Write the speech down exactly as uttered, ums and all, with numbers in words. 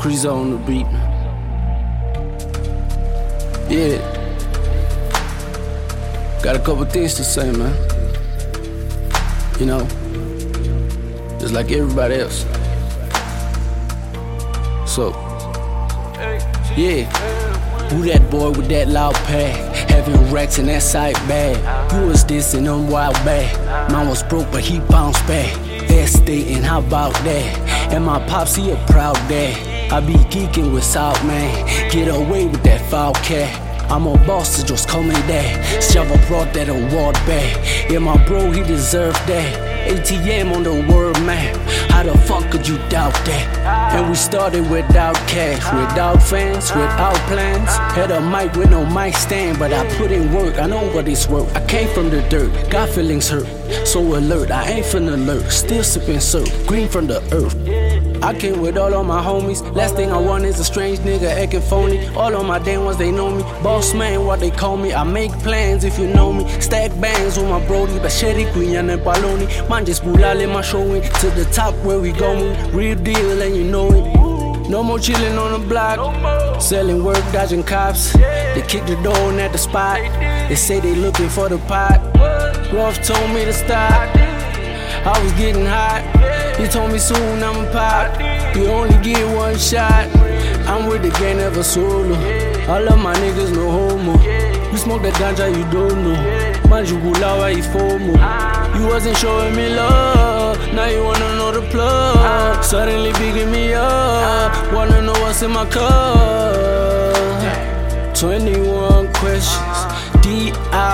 Crease on the beat. Yeah. Got a couple things to say, man. You know, just like everybody else. So, yeah. Who that boy with that loud pad? Having racks in that side bag. You was dissing on wild bag. Mine was broke, but he bounced back. Devastating, how about that? And my pops, he a proud dad. I be geeking with South, man. Get away with that foul cat. I'm a boss, so just call me that. Shovel brought that award back. Yeah, my bro, he deserved that. A T M on the world map. How the fuck could you doubt that? And we started without cash, without fans, without plans. Had a mic with no mic stand, but I put in work, I know what it's worth. I came from the dirt, got feelings hurt. So alert, I ain't finna lurk. Still sipping syrup, green from the earth. I came with all of my homies. Last thing I want is a strange nigga acting phony. All of my damn ones, they know me. Boss man, what they call me. I make plans if you know me. Stack bangs with my brody. Basheri, Queen, and Baloni. Man, just bulale my showing. To the top where we going. Real deal, and you know it. No more chillin' on the block. Selling work, dodging cops. They kick the door in at the spot. They say they looking for the pot. Ruff told me to stop. I was getting hot. He told me soon I'ma pop. You only get one shot. I'm with the gang, never solo. I love my niggas, no homo. You smoke that ganja, you don't know. Manjugulawa, you FOMO. You wasn't showing me love. Now you wanna know the plug. Suddenly bigging me up. Wanna know what's in my cup. twenty-one questions. D I